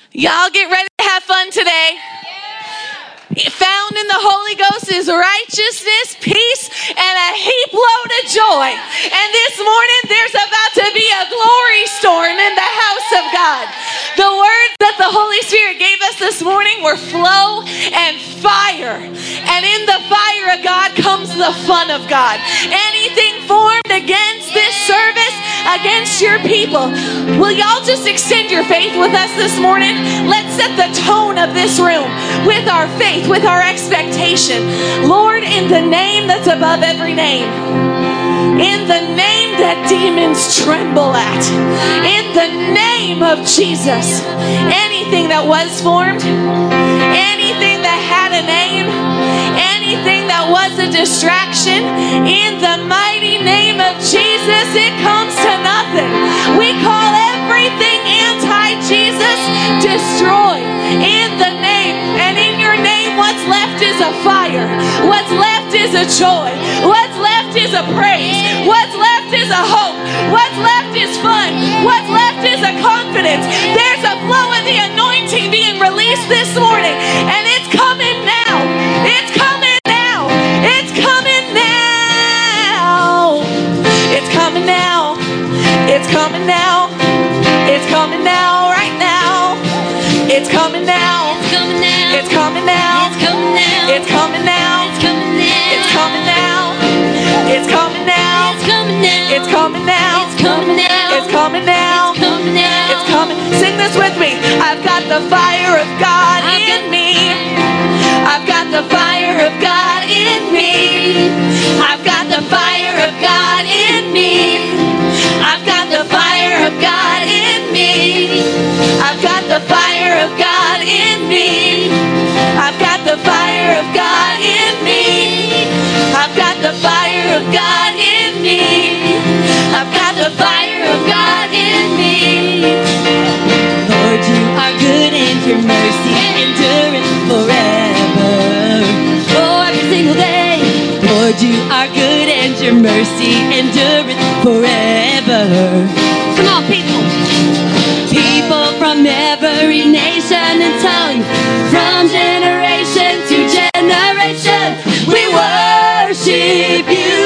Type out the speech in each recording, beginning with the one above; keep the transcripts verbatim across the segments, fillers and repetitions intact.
Y'all get ready to have fun today. Found in the Holy Ghost is righteousness, peace, and a heap load of joy. And this morning, there's about to be a glory storm in the house of God. The words that the Holy Spirit gave us this morning were flow and fire. And in the fire of God comes the fun of God. Anything formed against this service, against your people, will y'all just extend your faith with us this morning? Let's set the tone of this room with our faith, with our expectation. Lord, in the name that's above every name, in the name that demons tremble at, in the name of Jesus, anything that was formed, anything that had a name, anything that was a distraction, in the mighty name of Jesus, it comes to nothing. We call everything anti-Jesus destroyed in the name, and in your name, what's left is a fire. What's left is a joy. What's left is a praise. What's left is a hope. What's left is fun. What's left is a confidence. There's a flow of the anointing being released this morning, and it's coming now. It's coming now. It's coming now. It's coming now. It's coming now. It's coming now. Right now. It's coming now. It's coming now. It's coming now. It's coming now. It's coming now. It's coming now. It's coming now. It's coming now. It's coming now. It's coming now. It's coming now. It's coming now. It's coming now. It's coming. Sing this with me. I've got the fire of God in me. I've got the fire of God in me. I've got the fire of God in me. I've got the fire of God in me. I've got the fire of God in me. I've got the fire of God in me. I've got the fire of God in me. I've got the fire of God in me. Lord, you are good and your mercy endureth forever. Oh, every single day. Lord, you are good and your mercy endureth forever. Come on, people. People from every nation and tongue, from generation to generation, we worship you.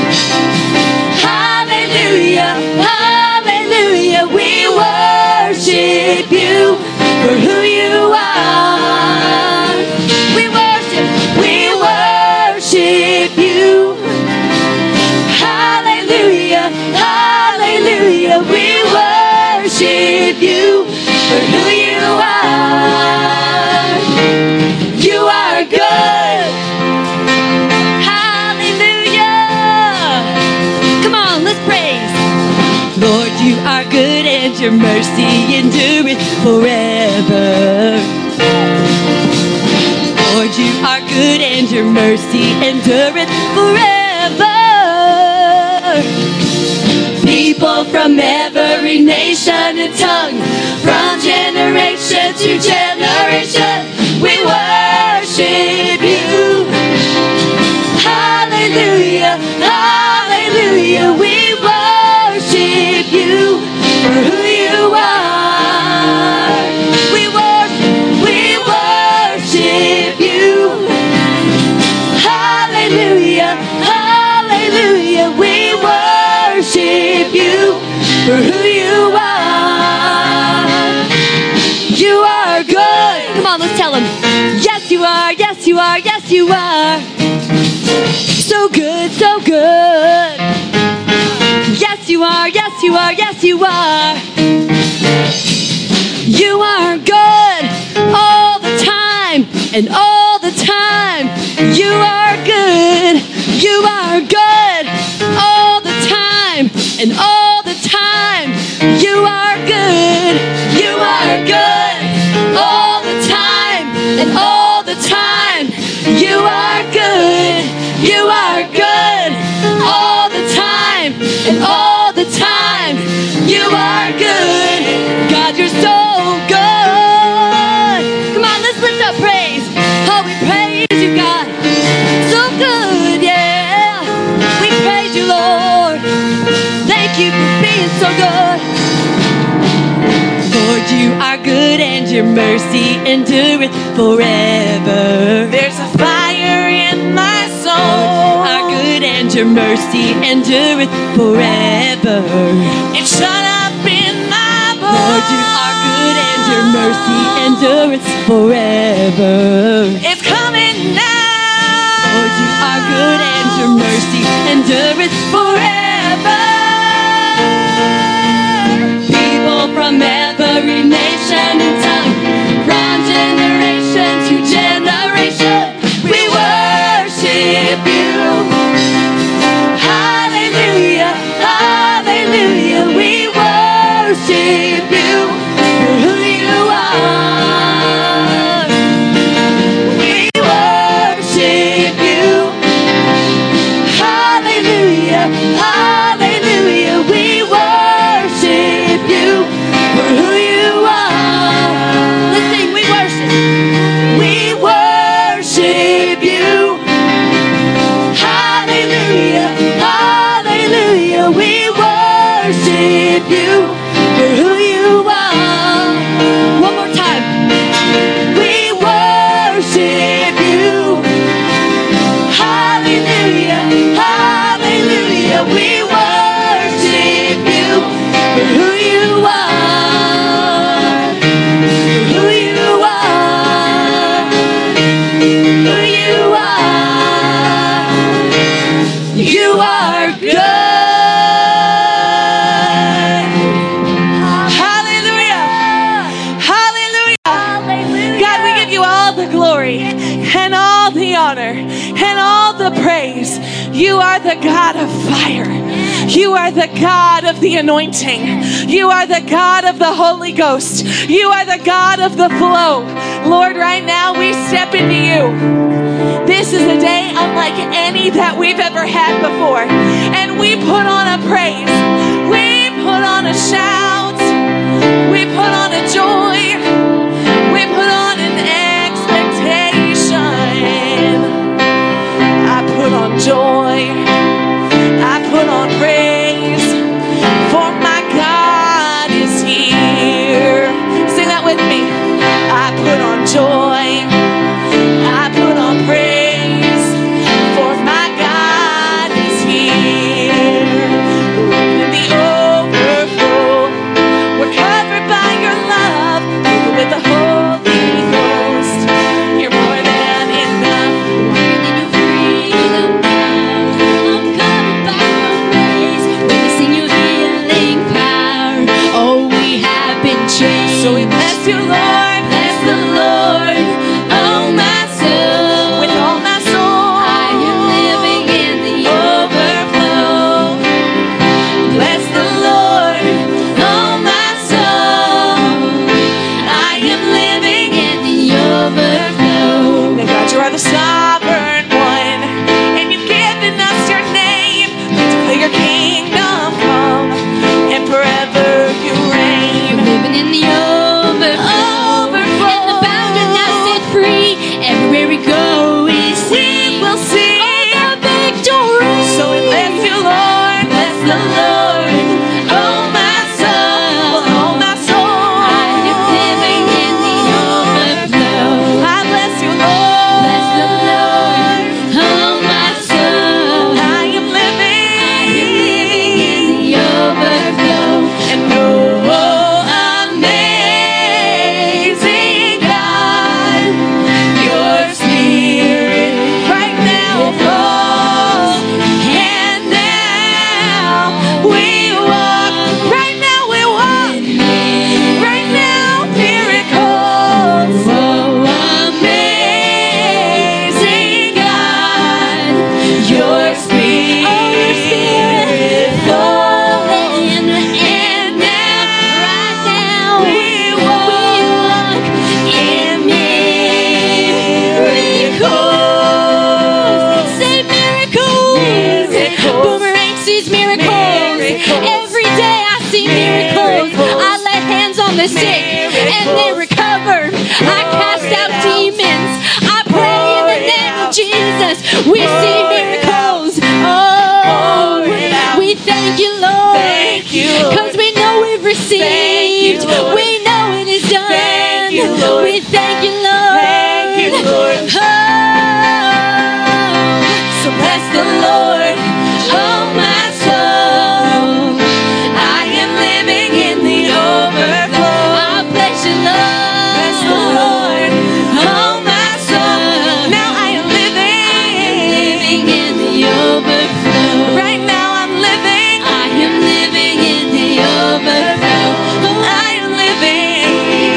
Hallelujah, hallelujah, we worship you for who you are. We worship, we worship you. Hallelujah, hallelujah, we worship you for who you are. You are good. Hallelujah. Come on, let's praise. Lord, you are good and your mercy endureth forever. Lord, you are good and your mercy endureth forever. People from every nation and tongue, from generation to generation, we worship you. Hallelujah, hallelujah, we worship you for who you are. We worship, we worship you. Hallelujah, hallelujah, we worship you for who you are. You are good. Come on, let's tell him. Yes, you are. Yes, you are. Yes, you are. So good, so good. Yes, you are. Yes, you are. Yes, you are. You are good all the time and all the time. You are good. You are good all the time and all the time. You are good. You are good all the time and all the time. You are good. You are good all the time and all the time. You are good. God, you're so good. Come on, let's lift up praise. good and your mercy endureth forever. There's a fire in my soul. Are good and your mercy endureth forever. It's shut up in my bones. Lord, you are good and your mercy endureth forever. It's coming now. Lord, you are good and your mercy endureth forever. People from every nation and tongue, from generation to generation, we worship you. Hallelujah, hallelujah, we worship you for who you are. We worship you. Hallelujah, hallelujah, we worship you for who you are. Let's sing, we worship. We worship you. Hallelujah, hallelujah, we worship you for who you are. One more time. We worship you. Hallelujah, hallelujah, we worship you for who you are. For who you are. Who you are. You are good. Hallelujah. Hallelujah. God, we give you all the glory and all the honor and all the praise. You are the God of fire. You are the God of the anointing. You are the God of the Holy Ghost. You are the God of the flow. Lord, right now we step into you. This is a day unlike any that we've ever had before. And we put on a praise. We put on a shout. We put on a joy. We put on an expectation. I put on joy. I put on praise. For my God is here. Sing that with me. I put on joy. I put on praise. For my God is here. In the overflow, we're covered by your love. With the Holy Ghost, you're more than enough. Walking in your freedom now. I'm covered by your grace. Witnessing your healing power. Oh, we have been changed. So we bless you, Lord. Bless the Lord, oh my soul. With all my soul, I am living in the overflow. Bless the Lord, oh my soul. I am living in the overflow. now God, you are the sovereign one, and you've given us your name. We declare your kingdom come, and forever you reign. Living in the overflow. Overflow. And the bound are now set free. Everywhere we go, we We sing. will sing. Oh, the victory. So we bless you, Lord. Bless the Lord, oh my soul. With all my soul, I am living in the overflow. I bless you, Lord. Bless the Lord, oh my soul. I am living. I am living in the overflow. And oh, amazing God, your spirit right now falls. And now we walk. Right now we walk. Right now miracles. Oh, amazing God, your spirit falling, and now, right now, we walk in miracles. Say miracles. Miracles. Boomerang sees miracles. Miracles. Every day I see miracles. Miracles. I lay hands on the sick and they recover. I cast out demons. I pray in the name of Jesus. We see miracles. Oh, we thank you, Lord. Thank you, Lord. Because we know we've received. Thank you, Lord. We know it is done. Thank you, Lord. We thank you, Lord. Thank you, Lord. Oh, So bless the Lord, oh my soul. I am living in the overflow. I bless you, Lord. Bless the Lord, oh my soul. Now I am living, living in the overflow. right now I'm living, I am living in the overflow. I am living.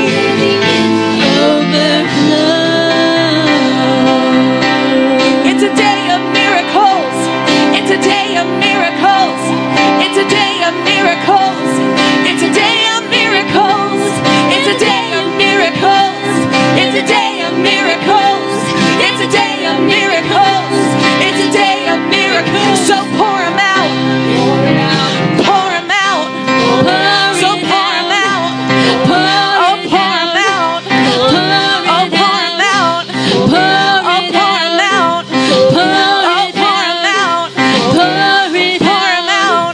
Overflow. It's a day of miracles. It's a day of miracles. It's a day of miracles. It's a day of miracles. It's a day of miracles. It's a day of miracles. It's a day of miracles. It's a day of miracles. So pour 'em out. Pour 'em out. So pour 'em out. Oh, pour 'em out. Oh, pour 'em out. Oh, pour 'em out. Oh, pour 'em out. Pour 'em out.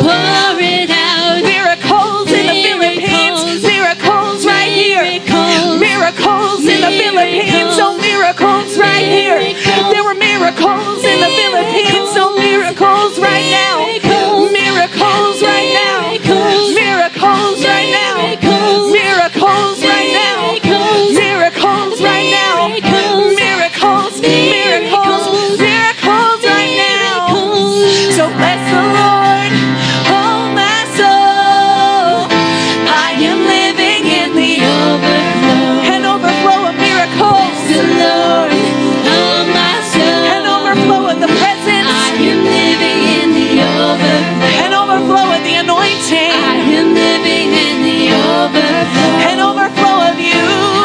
Miracles in the Philippines. Miracles right here. Miracles in the Philippines. Oh, miracles right here. There were miracles in the Philippines. So miracles right now. Miracles right now. Miracles right now. Miracles right now. Miracles right now. Miracles, miracles, miracles right now. So bless the Lord, oh my soul. I am living in the overflow. An overflow of miracles. An overflow of the presence. An overflow of the anointing. An overflow of you.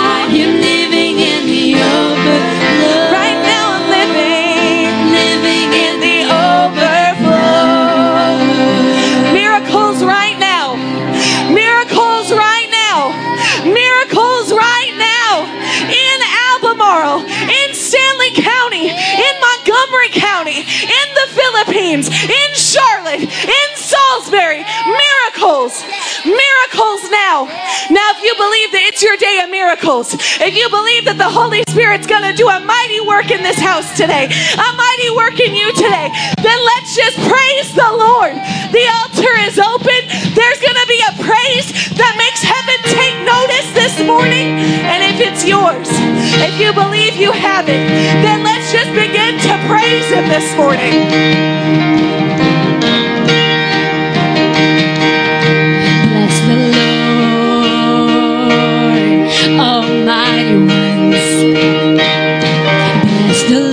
Right now I'm living, living in the overflow. Miracles right now. Miracles right now. Miracles right now. In Albemarle, in Stanley County, in Montgomery County, in the Philippines, in Charlotte, in Salisbury. Miracles. Miracles now. Now if you believe that it's your day of miracles, if you believe that the Holy Spirit's going to do a mighty work in this house today, a mighty work in you today, then let's just praise the Lord. The altar is open. There's going to be a praise that makes heaven take notice this morning. And if it's yours, if you believe you have it, then let's just begin to praise Him this morning. Bless the Lord, almighty ones. Bless the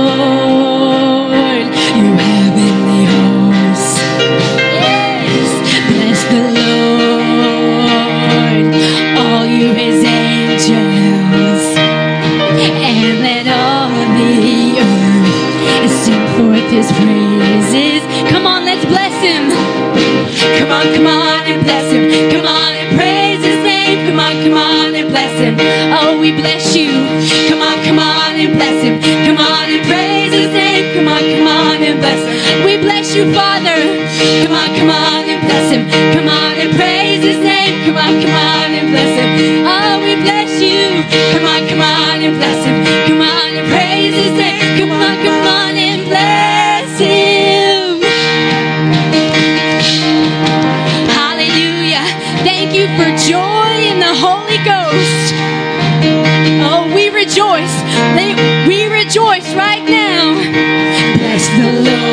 Lord, you heavenly hosts. Yes. Bless the Lord, all you His angels, and let all the earth sing forth His praises. Come on, let's bless Him. Come on, come on and bless Him. Come on and praise His name. Come on, come on and bless Him. Oh, we bless you. Come on, come on and bless Him. Come on and praise His name. Come on, come on and bless Him. We bless you, Father. Come on, come on and bless Him. Come on and praise His name. Come on, come on and bless Him. Oh, we bless you. Come on, come on and bless Him. Come on and praise His name. Come on, come on and bless Him. Hallelujah. Thank you for joy in the Holy Ghost. Oh, we rejoice. We rejoice right now. Bless the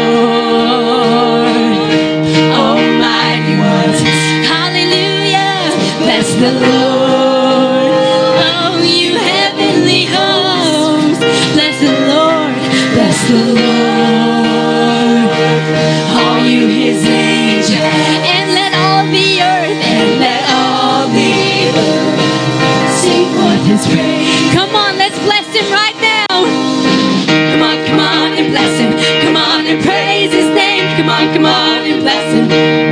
Lord, almighty ones. Hallelujah. Bless the Lord, oh, you heavenly hosts. Bless the Lord. Bless the Lord, all you His angels, and let all the earth, and let all the earth sing forth His praise. Come on, let's bless Him right now. Come on, come on and bless Him. Come on and praise His name. Come on, come on and bless Him.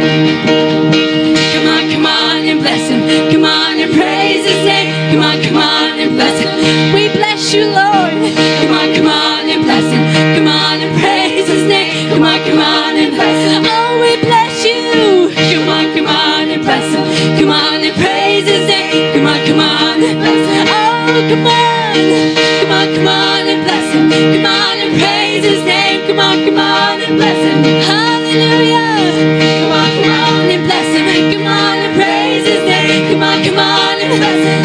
Come on, come on and bless Him. Come on and praise His name. Come on, come on and bless Him. We bless you, Lord. Come on, come on and bless Him. Come on and praise His name. Come on, come on and bless Him. Oh, we bless you. Come on, come on and bless Him. Come on and praise His name. Come on, come on and bless Him. come on. Come on, come on and bless him. Come on and praise his name. Come on, come on and bless him. Hallelujah. Come on, come on and bless him. Come on and praise his name. Come on, come on and bless him.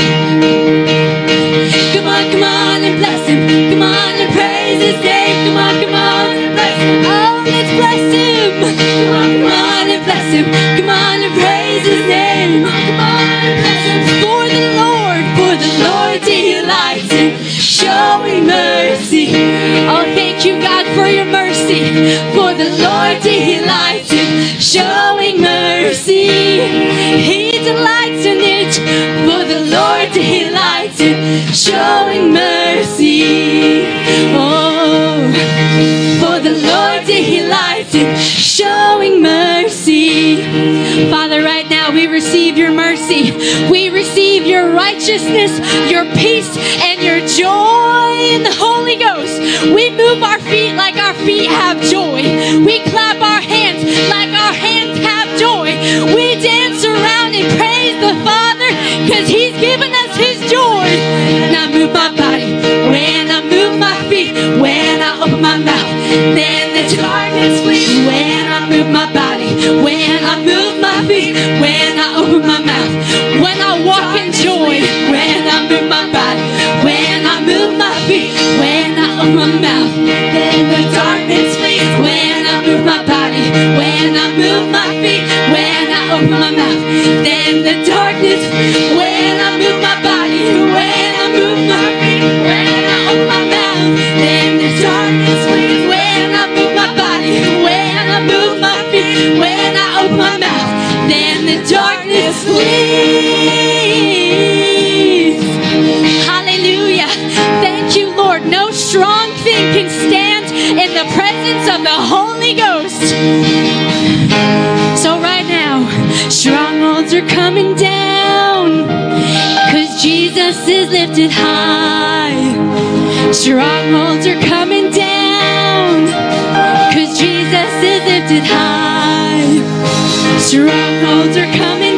Come on, come on and bless him. Come on and praise his name. Come on, come on and bless him. Oh, let's bless him. Come on, come on and bless him. Come on and praise his name. Come on, come on and bless him. For the Lord, for the Lord delights in showing mercy. Oh, thank you, God, for your mercy. For the Lord delights in showing mercy. He delights in it. For the Lord delights in showing mercy. Oh, for the Lord delights in showing mercy. Father, right now we receive your mercy. We receive your righteousness, your peace, and your joy in the Holy Ghost. We move our feet like our feet have joy. We clap our hands like our hands have joy. We dance around and praise the Father because he's given us his joy. And I move my body when I move my feet, when I open my mouth, then the darkness flees. When I move my body, when I move my feet, when I open my mouth, when I walk in joy, when I move my body, when I move my feet, when I open my mouth, then the darkness flees. When I move my body, when I move my feet, when I open my mouth, then the darkness. When I move my body, when I move my feet, when I open my mouth, then the darkness flees. When I move my body, when I move my feet, when I open my mouth, then the darkness flees. Hallelujah. Thank you, Lord. No strong thing can stand in the presence of the Holy Ghost. So right now, strongholds are coming down, 'cause Jesus is lifted high. Strongholds are coming down, 'cause Jesus is lifted high. Strongholds are coming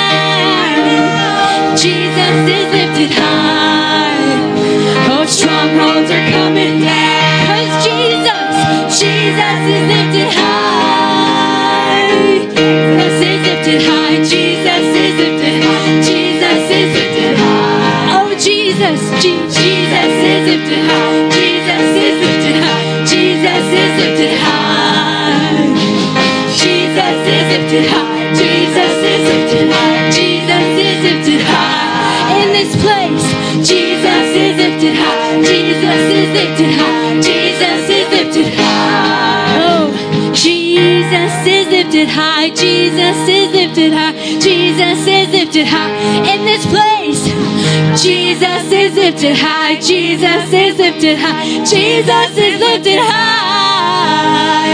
down, Jesus is lifted high. Oh, strongholds are coming down, 'cause Jesus, Jesus is lifted high. Jesus is lifted high, Jesus is lifted high, Jesus is lifted high. Oh, Jesus, Je- Jesus is lifted high, Jesus is lifted high, Jesus is lifted high. Jesus is lifted high, Jesus is lifted high, Jesus is lifted high. In this place, Jesus is lifted high, Jesus is lifted high, Jesus is lifted high. Oh, Jesus is lifted high, Jesus is lifted high, Jesus is lifted high. In this place, Jesus is lifted high, Jesus is lifted high, Jesus is lifted high.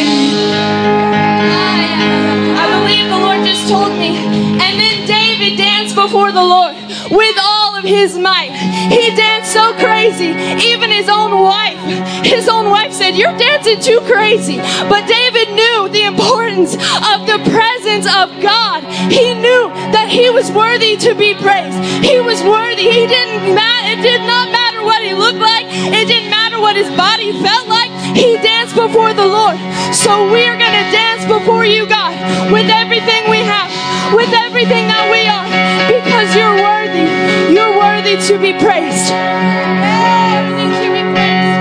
I believe the Lord just told me. And then David danced before the Lord with all of his might. He danced so crazy. Even his own wife, his own wife said, "You're dancing too crazy." But David knew the importance of the presence of God. He knew that he was worthy to be praised. He was worthy. He didn't matter. It did not matter what he looked like. It didn't matter what his body felt like. He danced before the Lord. So we're going to dance before you, God, with everything we have, with everything that we are, because you're worthy. You're worthy to be praised. Worthy to be praised.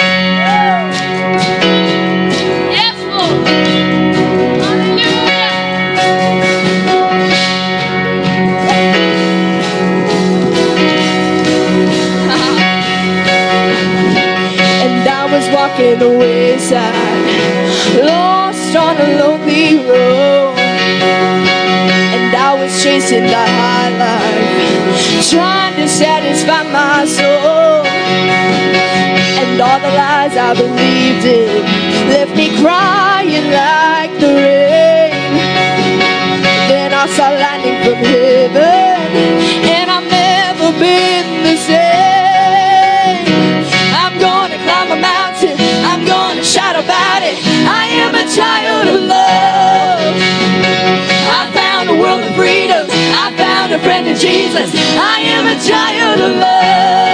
Yes, Lord. Hallelujah. And I was walking the wayside, lost on a lonely road. And I was chasing the high life, trying to satisfy my soul. And all the lies I believed in left me crying like the rain. Then I saw lightning from heaven, and I've never been the same. I'm gonna climb a mountain, I'm gonna shout about it. I am a child of love. I found a world of freedom, I found a friend in Jesus. I am a child of love.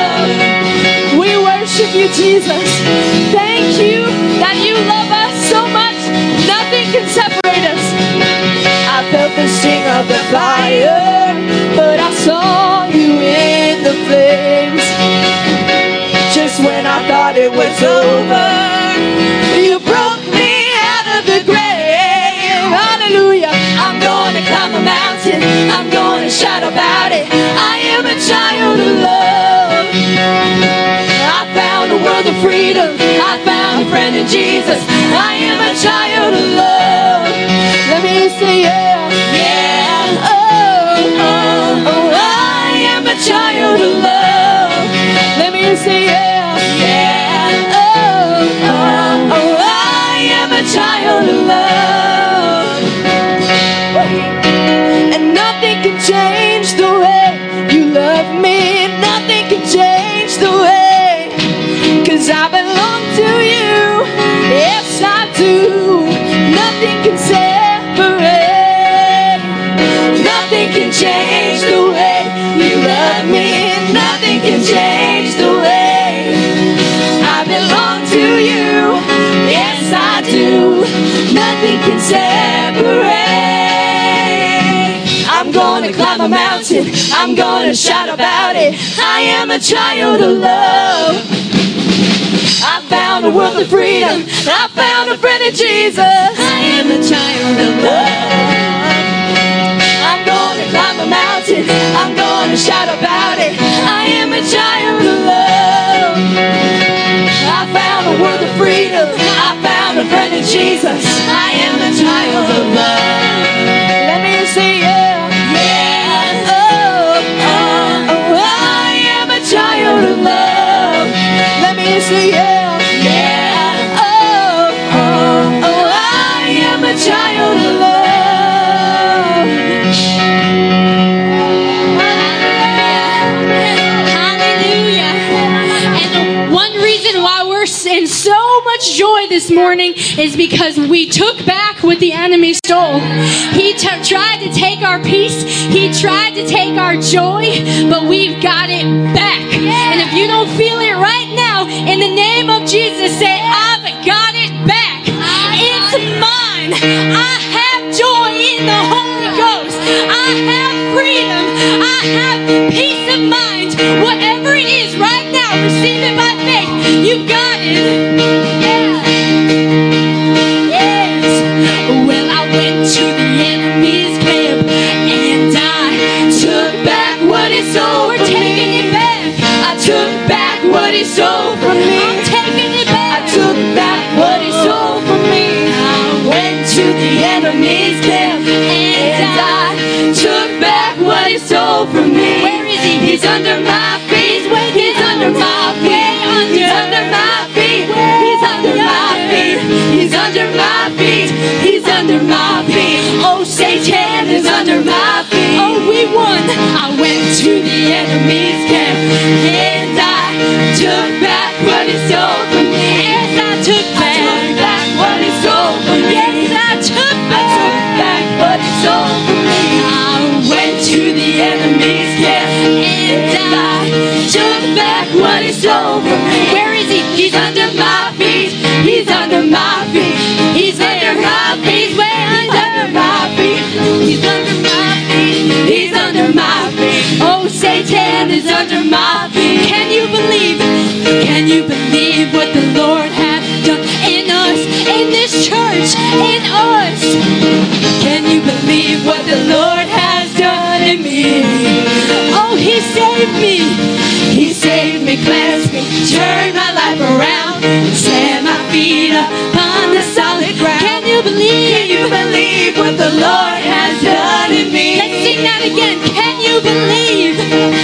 Jesus. Thank you that you love us so much. Nothing can separate us. I felt the sting of the fire, but I saw you in the flames. Just when I thought it was over, you broke me out of the grave. Hallelujah. I'm going to climb a mountain. I'm going to shout about it. I am a child of love. I found a world of freedom. I found a friend in Jesus. I am a child of love. Let me say yeah. Yeah. Oh, oh, oh. I am a child of love. Let me say yeah. Yeah. Oh, oh, oh. I am a child of love. And nothing can change the way you love me. Nothing can change the way, 'cause I belong to you. Yes, I do. Nothing can separate. Nothing can change the way you love me. Nothing can change the way I belong to you. Yes, I do. Nothing can separate. I'm gonna climb a mountain. I'm gonna shout about it. I am a child of love. I found a world of freedom. I found a friend in Jesus. I am a child of love. I'm gonna climb a mountain. I'm gonna shout about it. I am a child of love. I found a world of freedom. I found a friend in Jesus. I am a child of love. Let me see yeah. Yeah. Oh, oh, oh. I am a child of love. Let me see yeah. Yeah. Oh, oh, oh. I am a child of love. Hallelujah. And one reason why we're in so much joy this morning is because we took back what the enemy stole. He t- tried to take our peace. He tried to take our joy, but we've got it back. And if you don't feel it right now, in the name of Jesus, say, I've got it back. It's mine. I have joy in the Holy Ghost. I have freedom. I have peace of mind. Whatever it is right now, receive it by faith. You've got it. Yeah. Yes. Well, I went to the enemy's camp and I took back what he stole. We're taking it back. I took back what he stole from me. I'm taking it back. I took back what he stole from me. I went to the enemy's camp and I took back what he stole from me. Where is he? He's under my feet. He's under my feet. He's under my feet. He's under my feet. He's under my feet. He's under my feet. Oh, Satan is under my feet. Oh, we won. I went to the enemy's camp and I took back what he stole from me. Yes, I took I back. took back what he stole from me. Yes, I took I took back what he stole from me. I went to the enemy's camp and I took back what he stole from me. Where is he? He's under my feet. He's under my feet. He's under my feet. He's way He's under my feet. He's under my feet. He's under my feet. Oh, Satan is under my feet. Can you believe? Can you believe what the Lord has done in us, in this church, in us? Can you believe what the Lord has done in me? Oh, He saved me. He saved me, cleansed me, turned my life around, set my feet upon the solid ground. Can you believe? Can you believe what the Lord has done in me? Let's sing that again. Can you believe?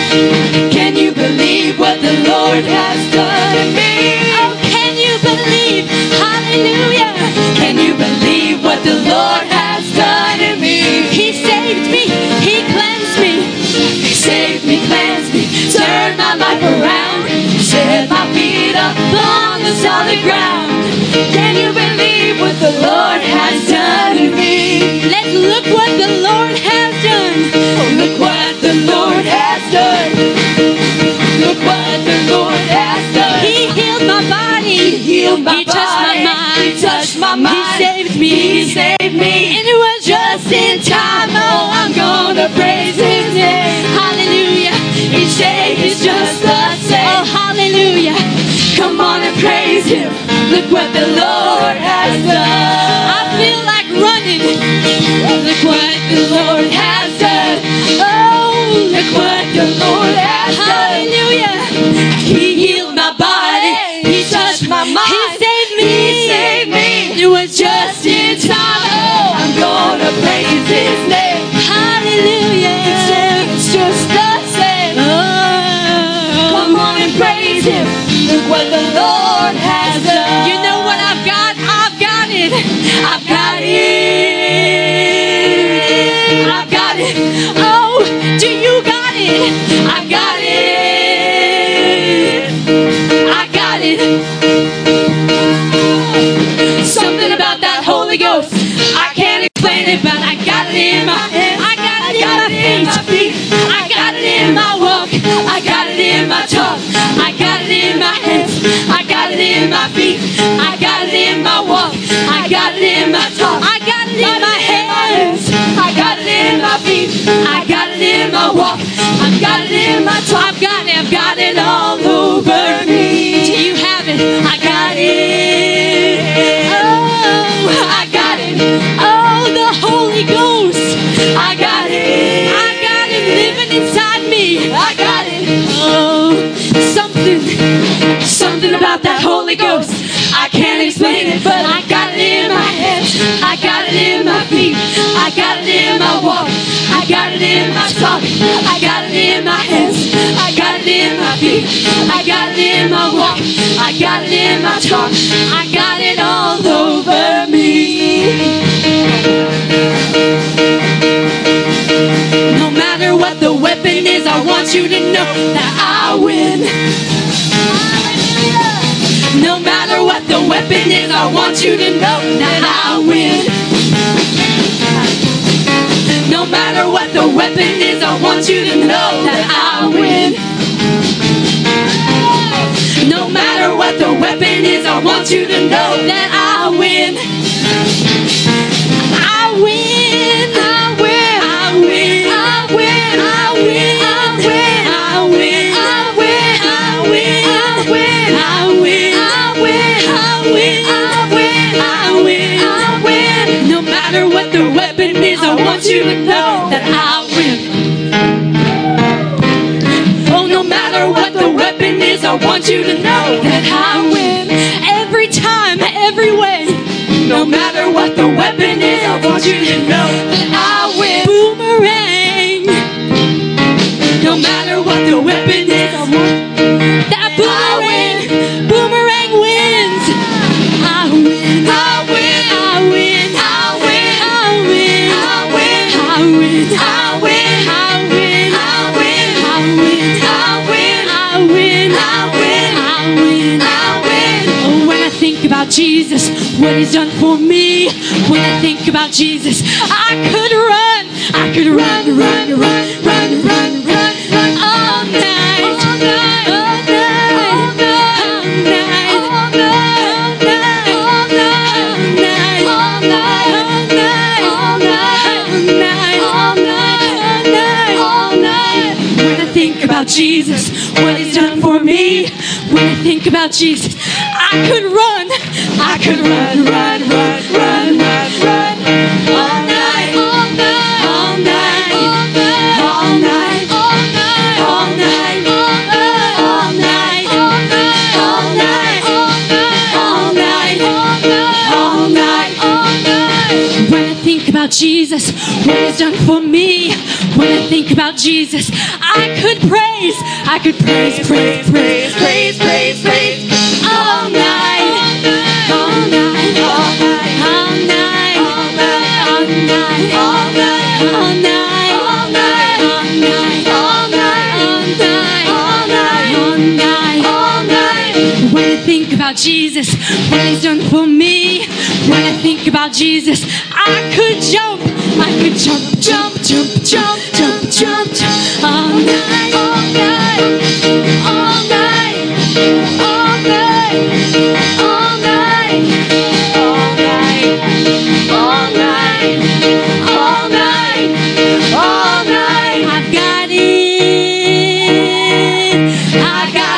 Can you believe what the Lord has done in me? Oh, can you believe? Hallelujah. Can you believe what the Lord has done in me? He saved me. He cleansed me. He saved me, cleansed me, turned my life around, set my feet up on the solid ground. Can you believe what the Lord has done in me? Let's look what the Lord has done. Oh, look what the Lord has done. Look what the Lord has done. He healed my my mind. He saved me. He saved me. And it was Just in time, oh, I'm gonna praise His name. Hallelujah. Each day is just the same. Oh, hallelujah. Come on and praise Him. Look what the Lord has done. I feel like running. Look what the Lord has done. Oh, look what the Lord has done. Hallelujah. He healed my body. He touched my mind. He saved me. He saved me. It was Just in time. Oh, I'm gonna praise His name. hallelujah. It's just the same. Oh. Come on and praise Him. Look what the Lord has done. You know what I've got? I've got it. I've got it. I've got it. Oh, do you got it? I got it. I got it. Something about that Holy Ghost. I can't explain it, but I got it in my hands. I got it I got in it in my my feet. I got it in my walk. I got it in my talk. I got it in my hands. I got it in my feet. I got it in my walk. I got it in my talk. I got it in my hands. I got it in my feet. I got it in my walk. I've got it in my talk. I've got it. I've got it all over Do me. you have it? I got it. Oh, I got it. Oh, the Holy Ghost. I got it. I got it living inside me. I got it. Oh, something. Something about that Holy Ghost. I can't explain it, but I got it in my hands. I got it in my feet. I got it in my walk. I got it in my talk. I got it in my hands. I got it in my feet. I got it in my walk. I got it in my talk. I got it all over me. No matter what the weapon is, I want you to know that I win. No matter what the weapon is, I want you to know that I win. No matter what the weapon is, I want you to know that I win. No matter what the weapon is, I want you to know that I win. I win. I win. I win. I win. I win. I win. I win. I win. I win. I win. I win. I win. I win. I win. I win. I win. No matter what the weapon is, I want you to know that I win. Oh, no matter what the weapon is, I want you to know that I win. Every time, every way. No matter what the weapon is, I want you to know that I win. Boomerang. No matter what the weapon is, I want That boomerang. Boomerang wins. I win. I win. I win. I win. I win. I win. I win. I win. I win. I win. I win. I win. I win. I win. I win. I win. Oh, when I think about Jesus, what He's done for me. When I think about Jesus, I could run. I could run, run, run, run, run, run, run all night. All night. All night. All night. All night. All night. All night. All night. All night. All night. All night. All night. When I think about Jesus, what He's done for me. When I think about Jesus, I could run. I could run, run, run, run, run, run. All night, all night, all night, all night, all night, all night, all night, all night, all night, all night, all night, all night. When I think about Jesus, what He's done for me. When I think about Jesus, I could praise, I could praise, praise, praise, praise, praise, praise, all night, all night, all night, all night, all night, all night, all night, all night, all night, all night, all night, all night, all night, all night. When I think about Jesus, what He's done for me. When I think about Jesus, I could jump, I could jump, jump, jump, jump, jump, jump, jump, all night, all night, all night, all night, all night, all night.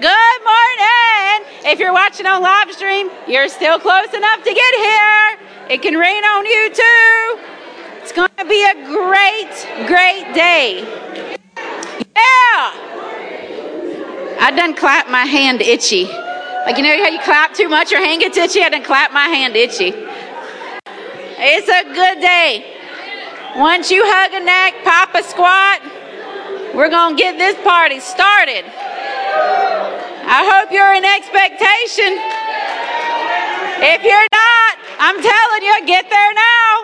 Good morning. If you're watching on live stream, you're still close enough to get here. It can rain on you too. It's going to be a great, great day. Yeah. I done clapped my hand itchy. Like, you know how you clap too much, your hand gets itchy? I done clapped my hand itchy. It's a good day. Once you hug a neck, pop a squat, we're going to get this party started. I hope you're in expectation. If you're not, I'm telling you, get there now.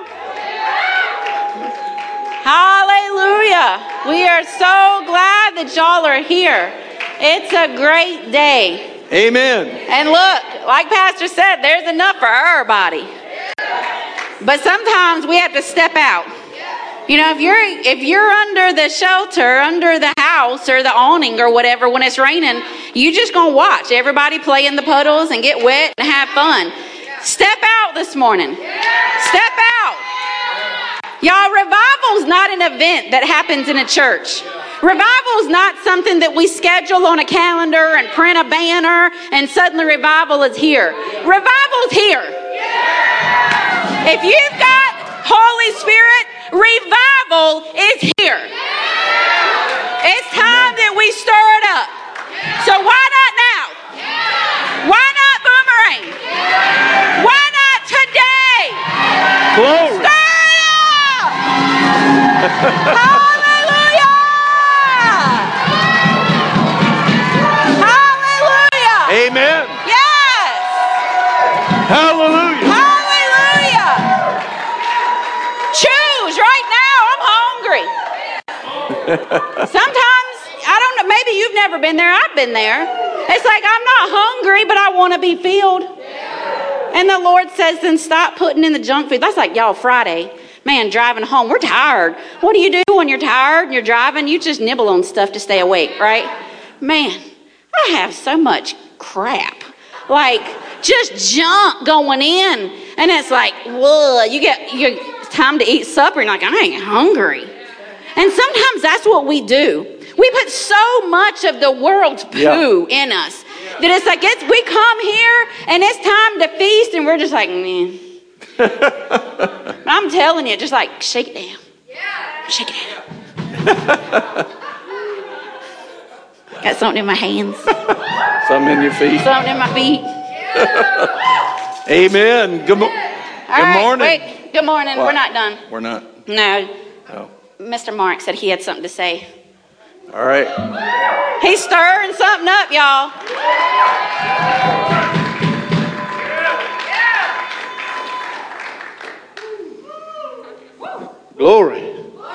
Hallelujah. We are so glad that y'all are here. It's a great day. Amen. And look, like Pastor said, there's enough for everybody. But sometimes we have to step out. You know, if you're if you're under the shelter, under the house or the awning or whatever when it's raining, you just gonna watch everybody play in the puddles and get wet and have fun. Step out this morning. Step out. Y'all, revival's not an event that happens in a church. Revival is not something that we schedule on a calendar and print a banner and suddenly revival is here. Revival's here. If you've got Holy Spirit, revival is here. It's time that we stir it up. So why not now? Why not Boomerang? Why not today? Glory. Stir it up! Hallelujah! Hallelujah! Amen. Yes! Hallelujah. Hallelujah! Choose right now. I'm hungry. Sometimes, I don't know, maybe you've never been there. I've been there. It's like, I'm not hungry, but I want to be filled. And the Lord says, then stop putting in the junk food. That's like y'all Friday. Man, driving home, we're tired. What do you do when you're tired and you're driving? You just nibble on stuff to stay awake, right? Man, I have so much crap. Like, just junk going in. And it's like, whoa, you get, you, it's time to eat supper. And you're like, I ain't hungry. And sometimes that's what we do. We put so much of the world's poo yeah. in us that it's like, it's, we come here and it's time to feast and we're just like, man. I'm telling you, just like, shake it down. Shake it down. Got something in my hands. Something in your feet. Something in my feet. Amen. Good, mo- good right, morning. Wait, good morning. What? We're not done. We're not. No. Oh. Mister Mark said he had something to say. All right. He's stirring something up, y'all. Glory.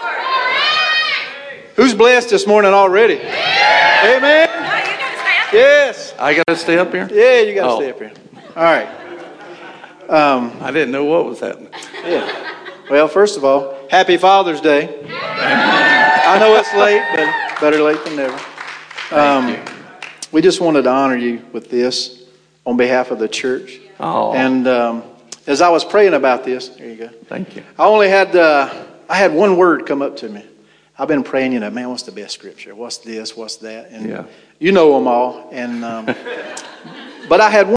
Who's blessed this morning already? Amen. Yes. I got to stay up here? Yeah, you got to Oh. stay up here. All right. Um, I didn't know what was happening. yeah. Well, first of all, happy Father's Day. I know it's late, but better late than never. Um, we just wanted to honor you with this on behalf of the church. Oh. And um, as I was praying about this, there you go. Thank you. I only had uh, I had one word come up to me. I've been praying, you know, man, what's the best scripture? What's this? What's that? And Yeah. you know them all. And um, but I had one.